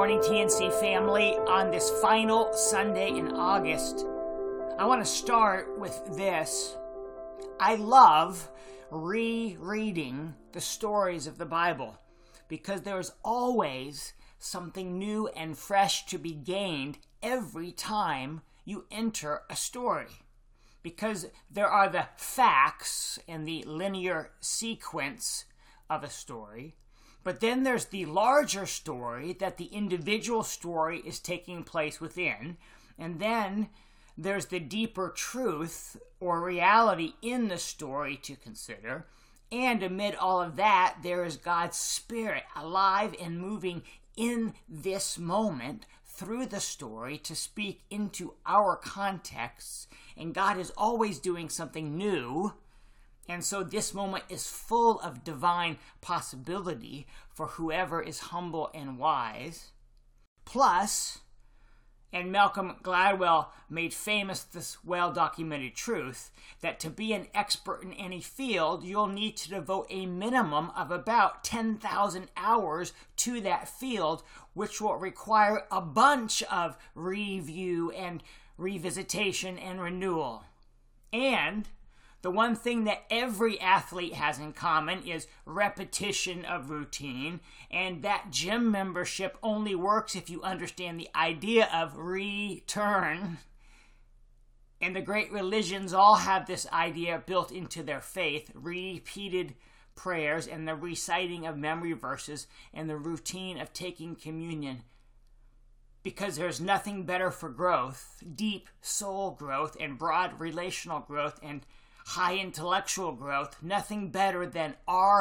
morning, TNC family. On this final Sunday in August, I want to start with this. I love rereading the stories of the Bible because there is always something new and fresh to be gained every time you enter a story. Because there are the facts and the linear sequence of a story, but then there's the larger story that the individual story is taking place within, and then there's the deeper truth or reality in the story to consider, and amid all of that, there is God's Spirit alive and moving in this moment through the story to speak into our contexts, and God is always doing something new. And so this moment is full of divine possibility for whoever is humble and wise. Plus, and Malcolm Gladwell made famous this well-documented truth, that to be an expert in any field, you'll need to devote a minimum of about 10,000 hours to that field, which will require a bunch of review and revisitation and renewal. And the one thing that every athlete has in common is repetition of routine, and that gym membership only works if you understand the idea of return. And the great religions all have this idea built into their faith: repeated prayers and the reciting of memory verses and the routine of taking communion. Because there's nothing better for growth, deep soul growth and broad relational growth and high intellectual growth, nothing better than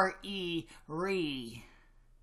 re.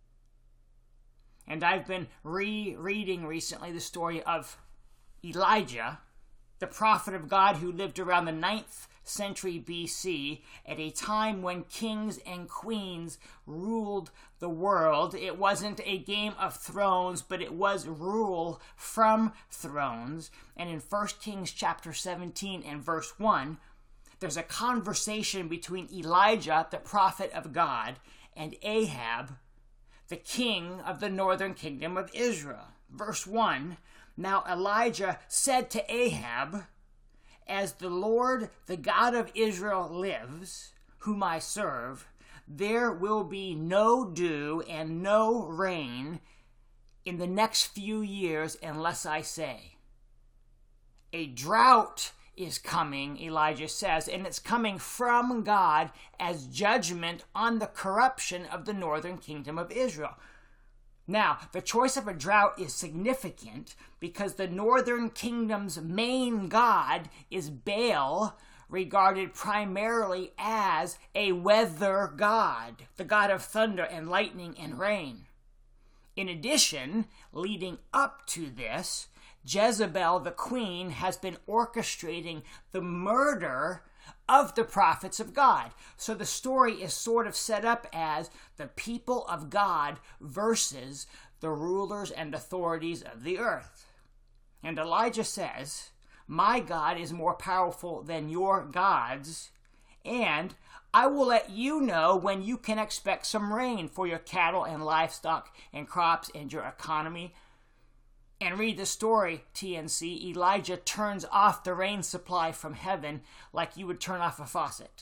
And I've been rereading recently the story of Elijah, the prophet of God who lived around the 9th century BC, at a time when kings and queens ruled the world. It wasn't a Game of Thrones, but it was rule from thrones. And in 1 Kings chapter 17 and verse 1, there's a conversation between Elijah, the prophet of God, and Ahab, the king of the northern kingdom of Israel. Verse 1, now Elijah said to Ahab, as the Lord, the God of Israel lives, whom I serve, there will be no dew and no rain in the next few years unless I say. A drought is coming, Elijah says, and it's coming from God as judgment on the corruption of the northern kingdom of Israel. Now, the choice of a drought is significant because the northern kingdom's main god is Baal, regarded primarily as a weather god, the god of thunder and lightning and rain. In addition, leading up to this, Jezebel, the queen, has been orchestrating the murder of the prophets of God. So the story is sort of set up as the people of God versus the rulers and authorities of the earth. And Elijah says, my God is more powerful than your gods, and I will let you know when you can expect some rain for your cattle and livestock and crops and your economy. And read the story, TNC. Elijah turns off the rain supply from heaven like you would turn off a faucet.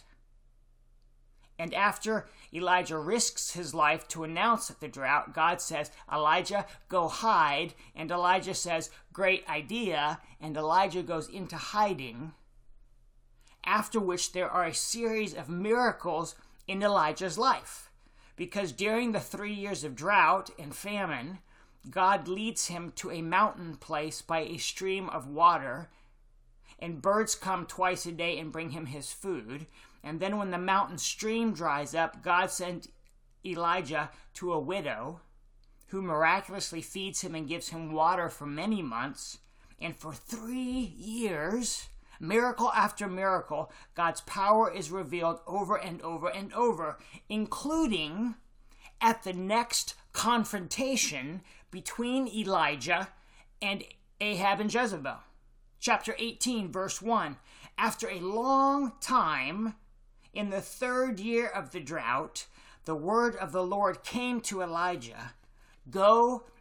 And after Elijah risks his life to announce the drought, God says, Elijah, go hide. And Elijah says, great idea. And Elijah goes into hiding. After which there are a series of miracles in Elijah's life. Because during the 3 years of drought and famine, God leads him to a mountain place by a stream of water, and birds come twice a day and bring him his food. And then when the mountain stream dries up, God sent Elijah to a widow who miraculously feeds him and gives him water for many months. And for 3 years, miracle after miracle, God's power is revealed over and over and over, including at the next confrontation between Elijah and Ahab and Jezebel. Chapter 18, verse 1. After a long time, in the 3rd year of the drought, the word of the Lord came to Elijah, Go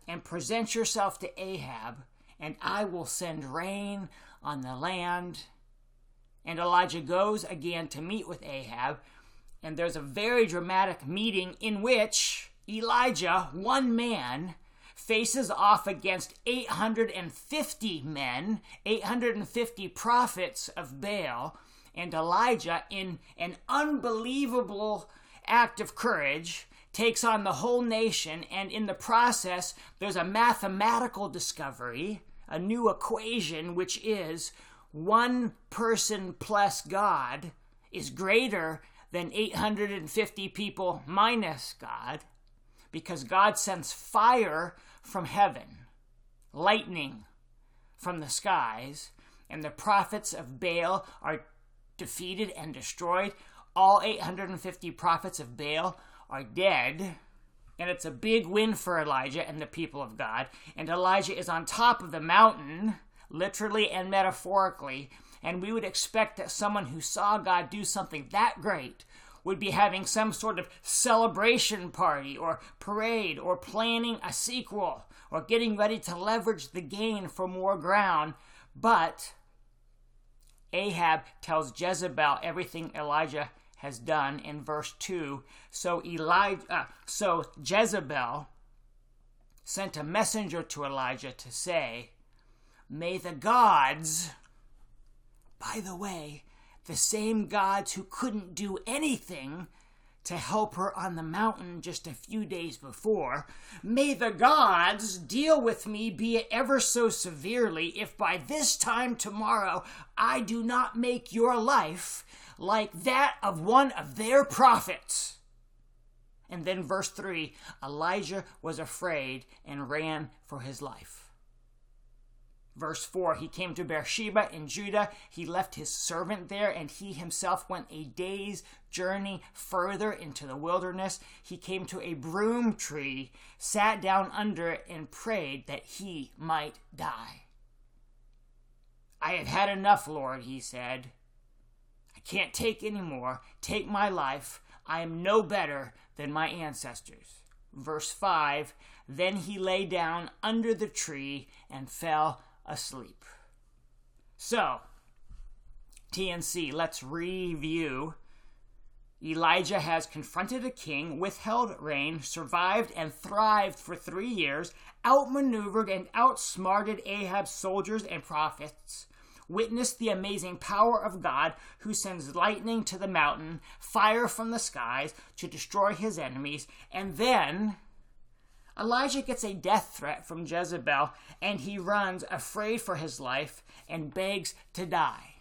and present yourself to Ahab, and I will send rain on the land. And Elijah goes again to meet with Ahab, and there's a very dramatic meeting in which Elijah, one man, faces off against 850 men, 850 prophets of Baal, and Elijah, in an unbelievable act of courage, takes on the whole nation, and in the process, there's a mathematical discovery, a new equation, which is one person plus God is greater than 850 people minus God, because God sends fire from heaven, lightning from the skies, and the prophets of Baal are defeated and destroyed. All 850 prophets of Baal are dead, and it's a big win for Elijah and the people of God. And Elijah is on top of the mountain, literally and metaphorically, and we would expect that someone who saw God do something that great would be having some sort of celebration party or parade or planning a sequel or getting ready to leverage the gain for more ground. But Ahab tells Jezebel everything Elijah has done in verse 2. So Jezebel sent a messenger to Elijah to say, "May the gods," by the way, the same gods who couldn't do anything to help her on the mountain just a few days before, "may the gods deal with me, be it ever so severely, if by this time tomorrow I do not make your life like that of one of their prophets." And then verse 3, Elijah was afraid and ran for his life. Verse 4, he came to Beersheba in Judah. He left his servant there, and he himself went a day's journey further into the wilderness. He came to a broom tree, sat down under it, and prayed that he might die. "I have had enough, Lord," he said. "I can't take any more. Take my life. I am no better than my ancestors." Verse 5, then he lay down under the tree and fell asleep. So, TNC, let's review. Elijah has confronted a king, withheld rain, survived and thrived for 3 years, outmaneuvered and outsmarted Ahab's soldiers and prophets, witnessed the amazing power of God, who sends lightning to the mountain, fire from the skies to destroy his enemies, and then Elijah gets a death threat from Jezebel, and he runs afraid for his life and begs to die.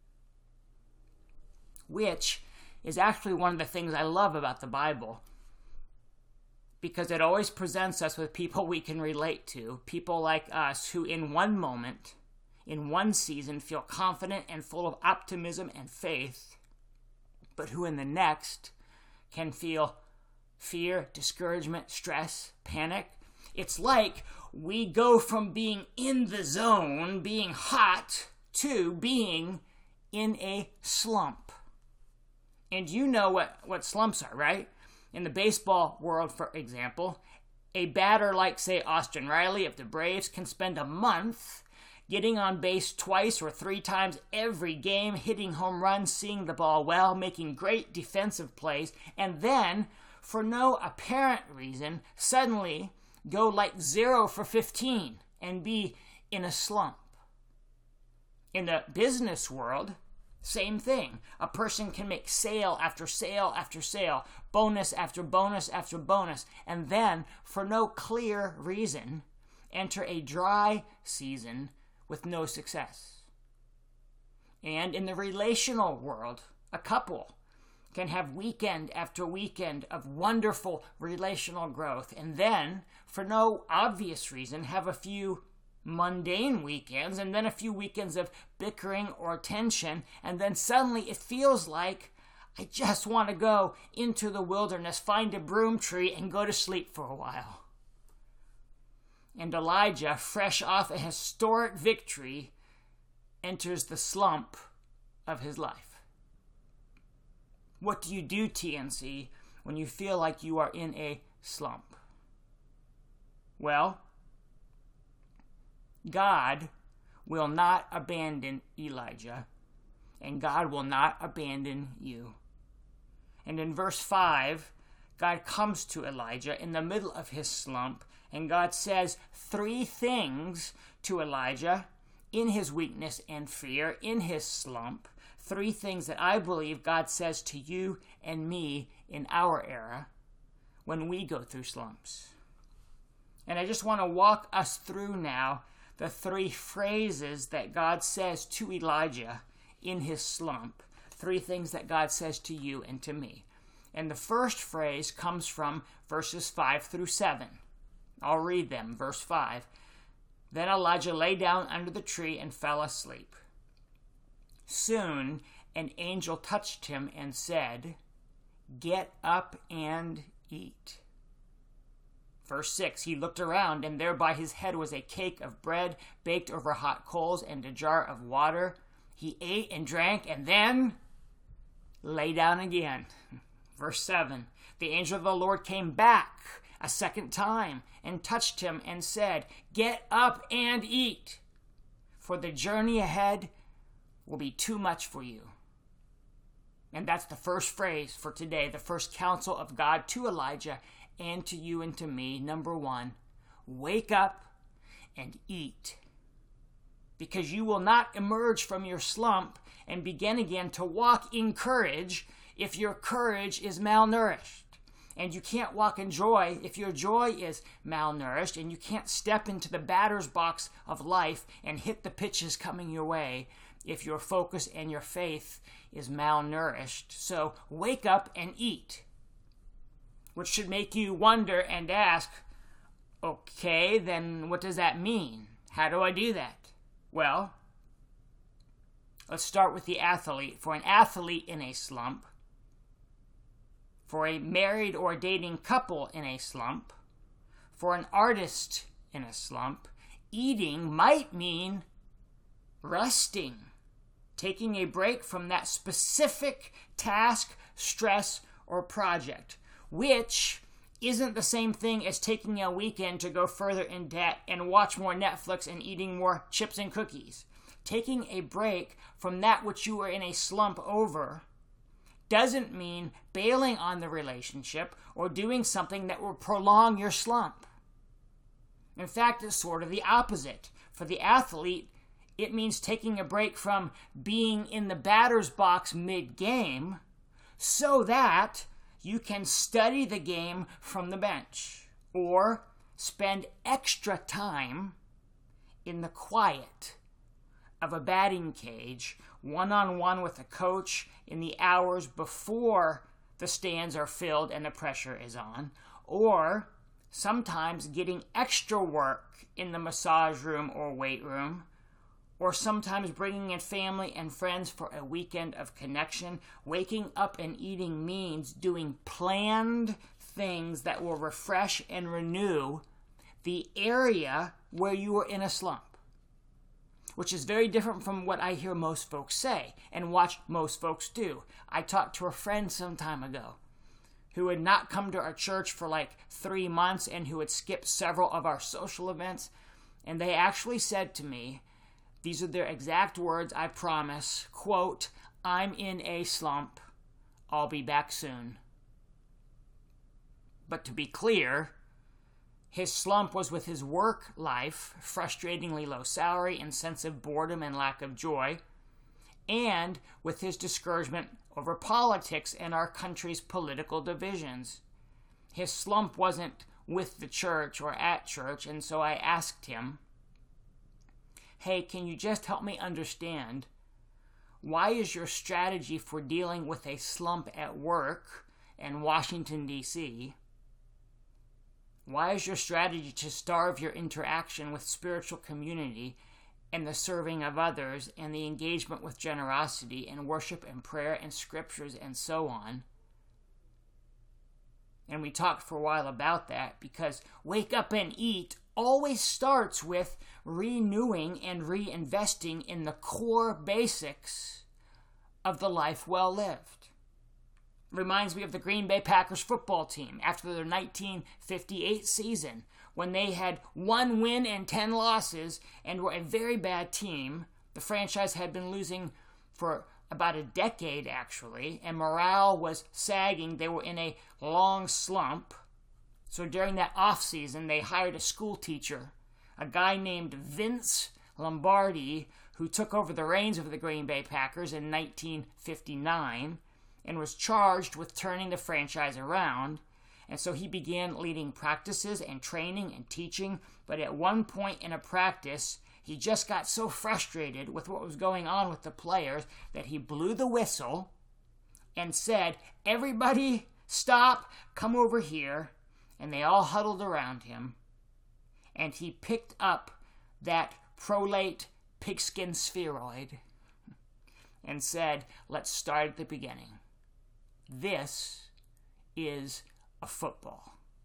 Which is actually one of the things I love about the Bible, because it always presents us with people we can relate to, people like us who in one moment, in one season, feel confident and full of optimism and faith, but who in the next can feel fear, discouragement, stress, panic. It's like we go from being in the zone, being hot, to being in a slump. And you know what slumps are, right? In the baseball world, for example, a batter like, say, Austin Riley of the Braves can spend a month getting on base twice or 3 times every game, hitting home runs, seeing the ball well, making great defensive plays, and then, for no apparent reason, suddenly go like 0 for 15 and be in a slump. In the business world, same thing. A person can make sale after sale after sale, bonus after bonus after bonus, and then, for no clear reason, enter a dry season with no success. And in the relational world, a couple can have weekend after weekend of wonderful relational growth, and then, for no obvious reason, have a few mundane weekends, and then a few weekends of bickering or tension, and then suddenly it feels like I just want to go into the wilderness, find a broom tree, and go to sleep for a while. And Elijah, fresh off a historic victory, enters the slump of his life. What do you do, TNC, when you feel like you are in a slump? Well, God will not abandon Elijah, and God will not abandon you. And in verse 5, God comes to Elijah in the middle of his slump, and God says 3 things to Elijah in his weakness and fear, in his slump. 3 things that I believe God says to you and me in our era when we go through slumps. And I just want to walk us through now the 3 phrases that God says to Elijah in his slump. 3 things that God says to you and to me. And the first phrase comes from verses 5 through 7. I'll read them. Verse 5. Then Elijah lay down under the tree and fell asleep. Soon an angel touched him and said, "Get up and eat." Verse 6, he looked around, and there by his head was a cake of bread baked over hot coals and a jar of water. He ate and drank and then lay down again. Verse 7, the angel of the Lord came back a second time and touched him and said, "Get up and eat, for the journey ahead will be too much for you." And that's the first phrase for today, the first counsel of God to Elijah and to you and to me. Number 1, wake up and eat. Because you will not emerge from your slump and begin again to walk in courage if your courage is malnourished. And you can't walk in joy if your joy is malnourished, and you can't step into the batter's box of life and hit the pitches coming your way if your focus and your faith is malnourished. So wake up and eat, which should make you wonder and ask, okay, then what does that mean? How do I do that? Well, let's start with the athlete. For an athlete in a slump, for a married or dating couple in a slump, for an artist in a slump, eating might mean resting, taking a break from that specific task, stress, or project, which isn't the same thing as taking a weekend to go further in debt and watch more Netflix and eating more chips and cookies. Taking a break from that which you are in a slump over doesn't mean bailing on the relationship or doing something that will prolong your slump. In fact, it's sort of the opposite. For the athlete, it means taking a break from being in the batter's box mid-game so that you can study the game from the bench or spend extra time in the quiet of a batting cage, one-on-one with a coach in the hours before the stands are filled and the pressure is on, or sometimes getting extra work in the massage room or weight room, or sometimes bringing in family and friends for a weekend of connection. Waking up and eating means doing planned things that will refresh and renew the area where you are in a slump, which is very different from what I hear most folks say and watch most folks do. I talked to a friend some time ago who had not come to our church for like 3 months and who had skipped several of our social events, and they actually said to me, these are their exact words, I promise, quote, "I'm in a slump. I'll be back soon." But to be clear, his slump was with his work life, frustratingly low salary and sense of boredom and lack of joy, and with his discouragement over politics and our country's political divisions. His slump wasn't with the church or at church, and so I asked him, "Hey, can you just help me understand, why is your strategy for dealing with a slump at work in Washington, D.C., why is your strategy to starve your interaction with spiritual community and the serving of others and the engagement with generosity and worship and prayer and scriptures and so on?" And we talked for a while about that, because wake up and eat always starts with renewing and reinvesting in the core basics of the life well lived. Reminds me of the Green Bay Packers football team after their 1958 season, when they had 1 win and 10 losses and were a very bad team. The franchise had been losing for about a decade, actually, and morale was sagging. They were in a long slump. So during that offseason, they hired a school teacher, a guy named Vince Lombardi, who took over the reins of the Green Bay Packers in 1959 and was charged with turning the franchise around. And so he began leading practices and training and teaching. But at one point in a practice, he just got so frustrated with what was going on with the players that he blew the whistle and said, "Everybody stop, come over here." And they all huddled around him. And he picked up that prolate pigskin spheroid and said, "Let's start at the beginning. This is a football."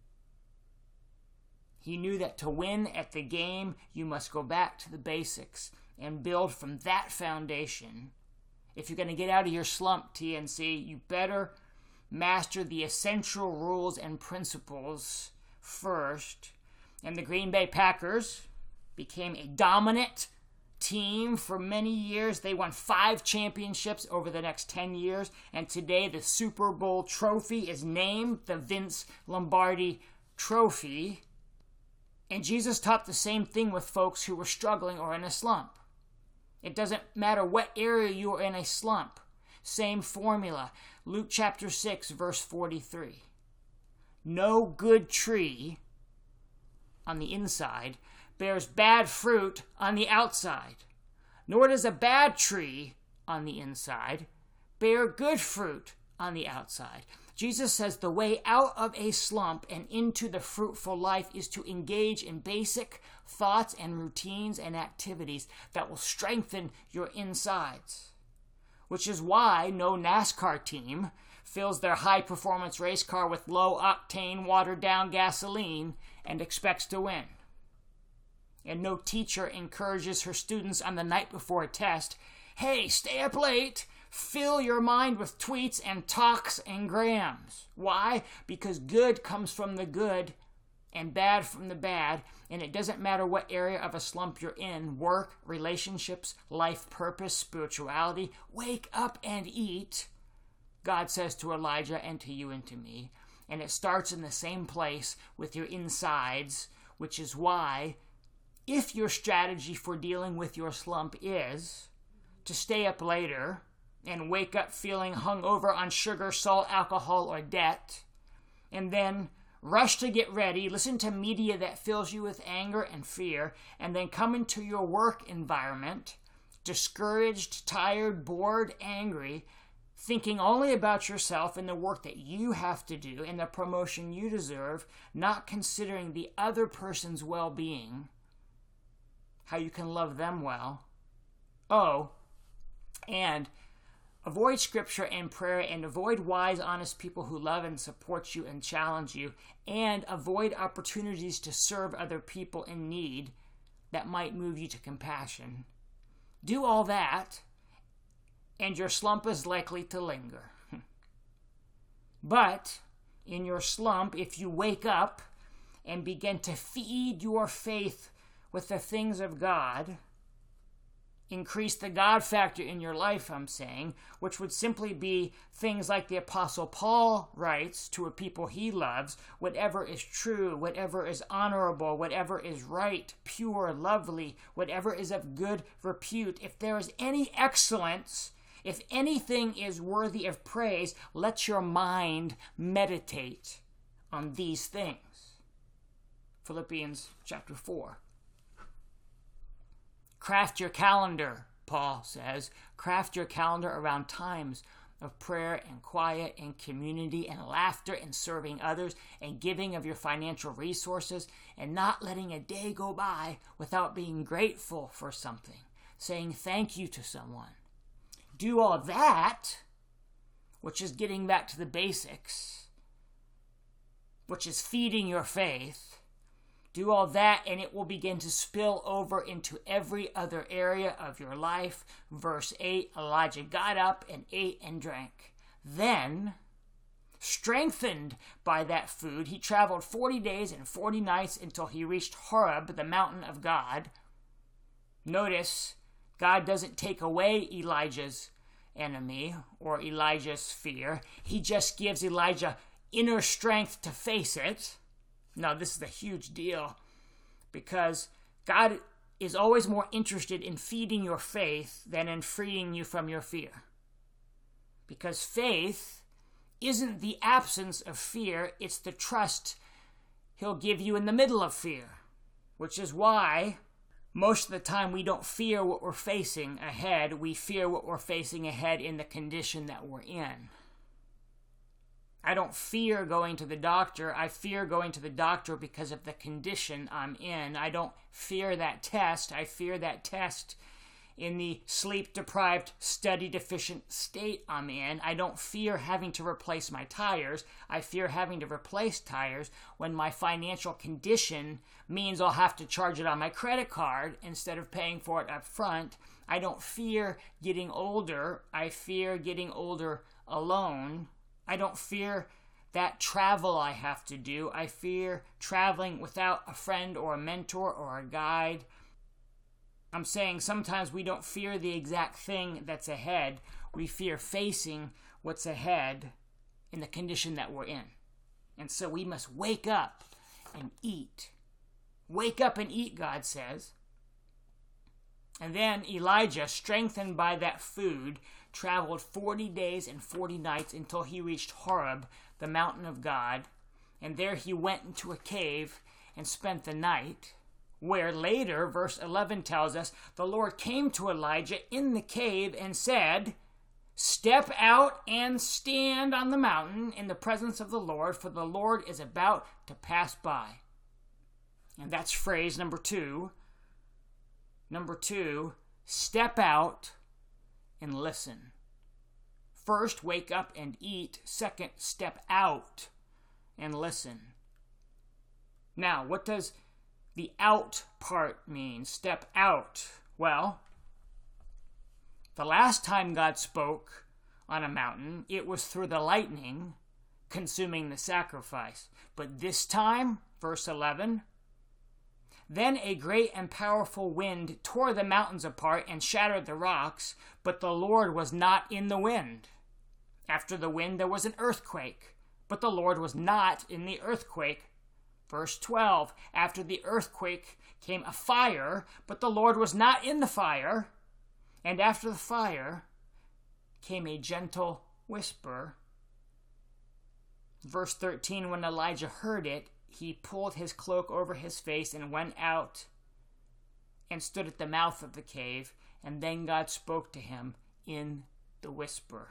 He knew that to win at the game, you must go back to the basics and build from that foundation. If you're going to get out of your slump, TNC, you better master the essential rules and principles first. And the Green Bay Packers became a dominant team for many years. They won 5 championships over the next 10 years. And today the Super Bowl trophy is named the Vince Lombardi Trophy. And Jesus taught the same thing with folks who were struggling or in a slump. It doesn't matter what area you are in a slump. Same formula. Luke chapter 6, verse 43. No good tree on the inside bears bad fruit on the outside, nor does a bad tree on the inside bear good fruit on the outside. Jesus says the way out of a slump and into the fruitful life is to engage in basic thoughts and routines and activities that will strengthen your insides. Which is why no NASCAR team fills their high-performance race car with low-octane, watered-down gasoline and expects to win. And no teacher encourages her students on the night before a test, "Hey, stay up late. Fill your mind with tweets and talks and grams." Why? Because good comes from the good and bad from the bad, and it doesn't matter what area of a slump you're in, work, relationships, life purpose, spirituality, wake up and eat, God says to Elijah and to you and to me. And it starts in the same place with your insides, which is why if your strategy for dealing with your slump is to stay up later and wake up feeling hungover on sugar, salt, alcohol, or debt, and then rush to get ready, listen to media that fills you with anger and fear, and then come into your work environment, discouraged, tired, bored, angry, thinking only about yourself and the work that you have to do and the promotion you deserve, not considering the other person's well-being, how you can love them well. Oh, and avoid scripture and prayer, and avoid wise, honest people who love and support you and challenge you, and avoid opportunities to serve other people in need that might move you to compassion. Do all that, and your slump is likely to linger. But in your slump, if you wake up and begin to feed your faith with the things of God, increase the God factor in your life, I'm saying, which would simply be things like the Apostle Paul writes to a people he loves: whatever is true, whatever is honorable, whatever is right, pure, lovely, whatever is of good repute, if there is any excellence, if anything is worthy of praise, let your mind meditate on these things. Philippians chapter 4. Craft your calendar, Paul says. Craft your calendar around times of prayer and quiet and community and laughter and serving others and giving of your financial resources and not letting a day go by without being grateful for something, saying thank you to someone. Do all that, which is getting back to the basics, which is feeding your faith. Do all that, and it will begin to spill over into every other area of your life. Verse 8, Elijah got up and ate and drank. Then Strengthened by that food, he traveled 40 days and 40 nights until he reached Horeb, the mountain of God. Notice, God doesn't take away Elijah's enemy or Elijah's fear. He just gives Elijah inner strength to face it. Now, this is a huge deal because God is always more interested in feeding your faith than in freeing you from your fear. Because faith isn't the absence of fear, it's the trust he'll give you in the middle of fear, which is why most of the time we don't fear what we're facing ahead, we fear what we're facing ahead in the condition that we're in. I don't fear going to the doctor, I fear going to the doctor because of the condition I'm in. I don't fear that test, I fear that test in the sleep-deprived, study-deficient state I'm in. I don't fear having to replace my tires. I fear having to replace tires when my financial condition means I'll have to charge it on my credit card instead of paying for it up front. I don't fear getting older. I fear getting older alone. I don't fear that travel I have to do. I fear traveling without a friend or a mentor or a guide. I'm saying sometimes we don't fear the exact thing that's ahead. We fear facing what's ahead in the condition that we're in. And so we must wake up and eat. Wake up and eat, God says. And then Elijah, strengthened by that food, traveled 40 days and 40 nights until he reached Horeb, the mountain of God. And there he went into a cave and spent the night, where later, verse 11 tells us, the Lord came to Elijah in the cave and said, "Step out and stand on the mountain in the presence of the Lord, for the Lord is about to pass by." And that's phrase number 2. Number 2, step out and listen. First, wake up and eat. Second, step out and listen. Now, what does the out part mean? Step out. Well, the last time God spoke on a mountain, it was through the lightning consuming the sacrifice. But this time, verse 11, then a great and powerful wind tore the mountains apart and shattered the rocks, but the Lord was not in the wind. After the wind, there was an earthquake, but the Lord was not in the earthquake. Verse 12, after the earthquake came a fire, but the Lord was not in the fire. And after the fire came a gentle whisper. Verse 13, when Elijah heard it, he pulled his cloak over his face and went out and stood at the mouth of the cave. And then God spoke to him in the whisper.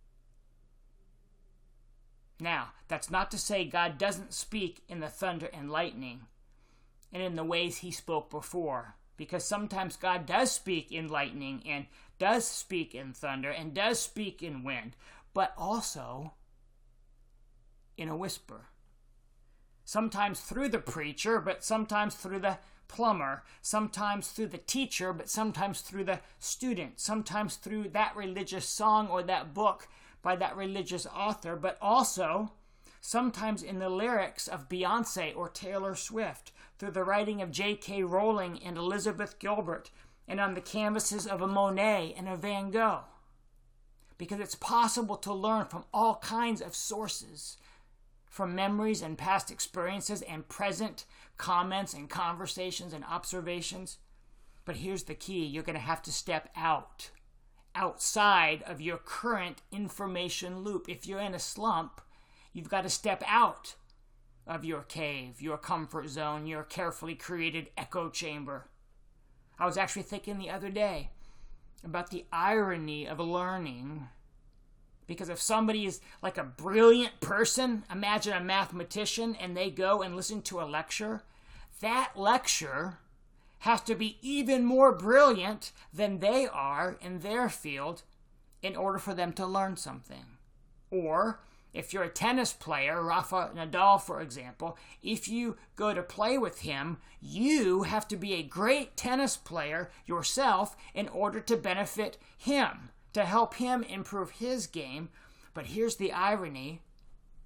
Now, that's not to say God doesn't speak in the thunder and lightning and in the ways he spoke before, because sometimes God does speak in lightning and does speak in thunder and does speak in wind, but also in a whisper. Sometimes through the preacher, but sometimes through the plumber, sometimes through the teacher, but sometimes through the student, sometimes through that religious song or that book by that religious author, but also sometimes in the lyrics of Beyonce or Taylor Swift, through the writing of J.K. Rowling and Elizabeth Gilbert, and on the canvases of a Monet and a Van Gogh. Because it's possible to learn from all kinds of sources, from memories and past experiences and present comments and conversations and observations. But here's the key, you're going to have to step outside of your current information loop. If you're in a slump, you've got to step out of your cave, your comfort zone, your carefully created echo chamber. I was actually thinking the other day about the irony of learning, because if somebody is like a brilliant person, imagine a mathematician, and they go and listen to a lecture, that lecture has to be even more brilliant than they are in their field in order for them to learn something. Or if you're a tennis player, Rafa Nadal, for example, if you go to play with him, you have to be a great tennis player yourself in order to benefit him, to help him improve his game. But here's the irony.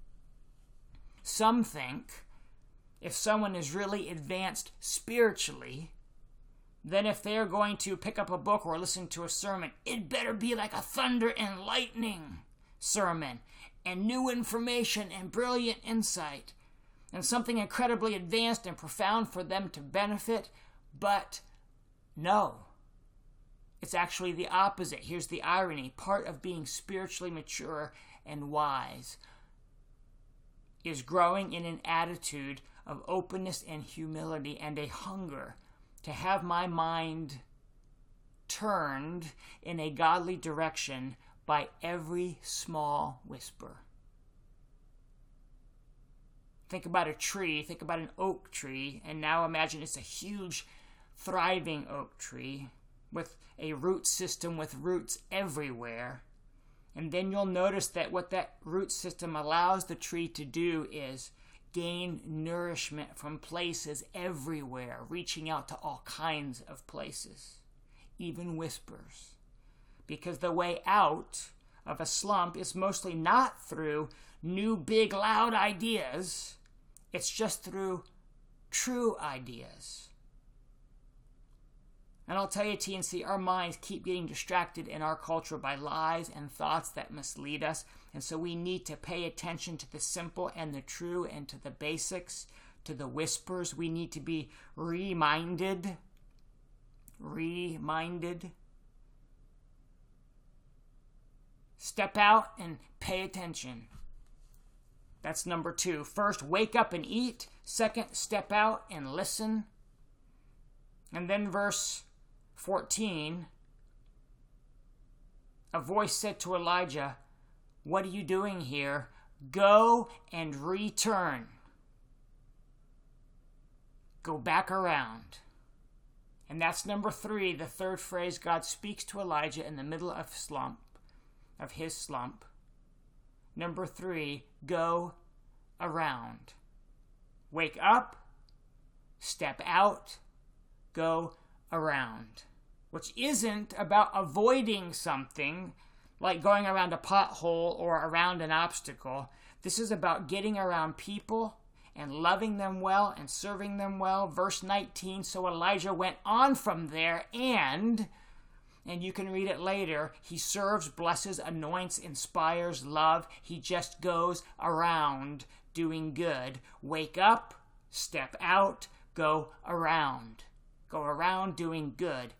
Some think if someone is really advanced spiritually, then if they're going to pick up a book or listen to a sermon, it better be like a thunder and lightning sermon, and new information and brilliant insight, and something incredibly advanced and profound for them to benefit. But no, it's actually the opposite. Here's the irony. Part of being spiritually mature and wise is growing in an attitude of openness and humility and a hunger to have my mind turned in a godly direction by every small whisper. Think about a tree, think about an oak tree, and now imagine it's a huge, thriving oak tree with a root system with roots everywhere. And then you'll notice that what that root system allows the tree to do is gain nourishment from places everywhere, reaching out to all kinds of places, even whispers. Because the way out of a slump is mostly not through new, big, loud ideas. It's just through true ideas. And I'll tell you, TNC, our minds keep getting distracted in our culture by lies and thoughts that mislead us. And so we need to pay attention to the simple and the true and to the basics, to the whispers. We need to be reminded. Step out and pay attention. That's number 2. First, wake up and eat. Second, step out and listen. And then verse 14, a voice said to Elijah, "What are you doing here? Go and return." Go back around. And that's number 3, the third phrase God speaks to Elijah in the middle of his slump. Number 3, go around. Wake up, step out, go around. Which isn't about avoiding something, like going around a pothole or around an obstacle. This is about getting around people and loving them well and serving them well. Verse 19, so Elijah went on from there and you can read it later, he serves, blesses, anoints, inspires, love. He just goes around doing good. Wake up, step out, go around. Go around doing good.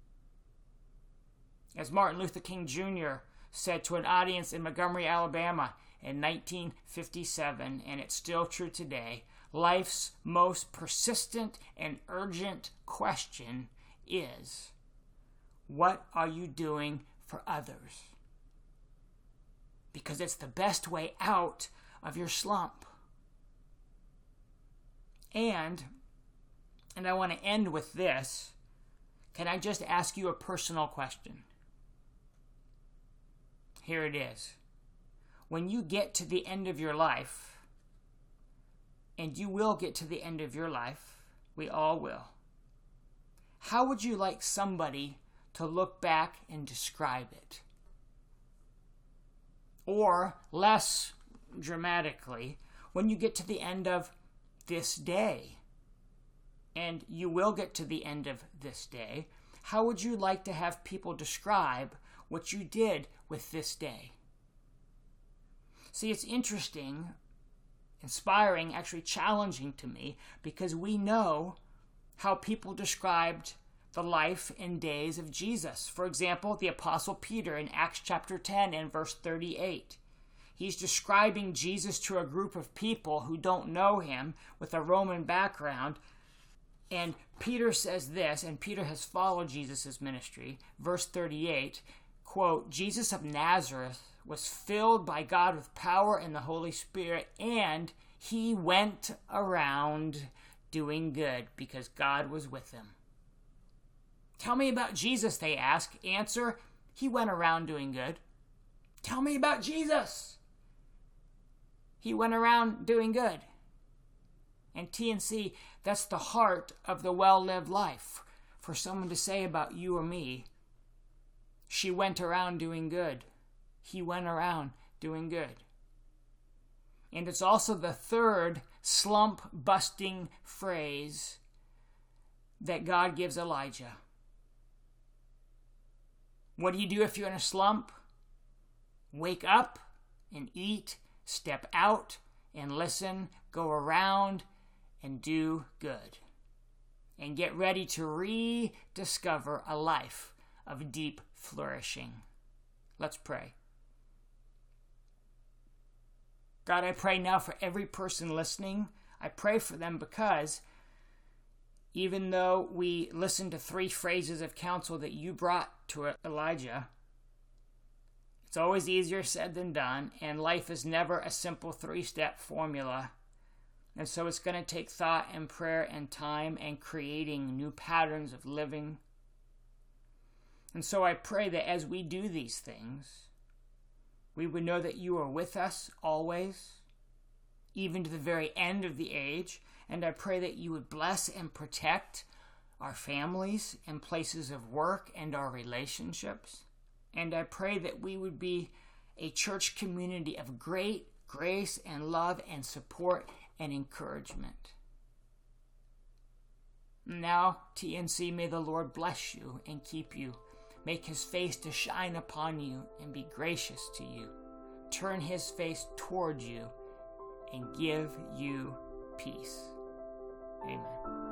As Martin Luther King Jr. said to an audience in Montgomery, Alabama in 1957, and it's still true today, life's most persistent and urgent question is, what are you doing for others? Because it's the best way out of your slump. And I want to end with this. Can I just ask you a personal question? Here it is. When you get to the end of your life, and you will get to the end of your life, we all will, how would you like somebody to look back and describe it? Or, less dramatically, when you get to the end of this day, and you will get to the end of this day, how would you like to have people describe what you did with this day? See, it's interesting, inspiring, actually challenging to me, because we know how people described the life and days of Jesus. For example, the Apostle Peter in Acts chapter 10 and verse 38. He's describing Jesus to a group of people who don't know him with a Roman background. And Peter says this, and Peter has followed Jesus' ministry. Verse 38, quote, Jesus of Nazareth was filled by God with power and the Holy Spirit, and he went around doing good because God was with him. Tell me about Jesus, they ask. Answer, he went around doing good. Tell me about Jesus. He went around doing good. And TNC, that's the heart of the well-lived life. For someone to say about you or me, she went around doing good. He went around doing good. And it's also the third slump-busting phrase that God gives Elijah. What do you do if you're in a slump? Wake up and eat, step out and listen, go around and do good. And get ready to rediscover a life of deep flourishing. Let's pray. God, I pray now for every person listening. I pray for them because even though we listened to 3 phrases of counsel that you brought to Elijah, it's always easier said than done, and life is never a simple 3-step formula. And so it's going to take thought and prayer and time and creating new patterns of living. And so I pray that as we do these things, we would know that you are with us always, even to the very end of the age. And I pray that you would bless and protect our families and places of work and our relationships. And I pray that we would be a church community of great grace and love and support and encouragement. Now, TNC, may the Lord bless you and keep you. Make his face to shine upon you and be gracious to you. Turn his face toward you and give you peace. Amen.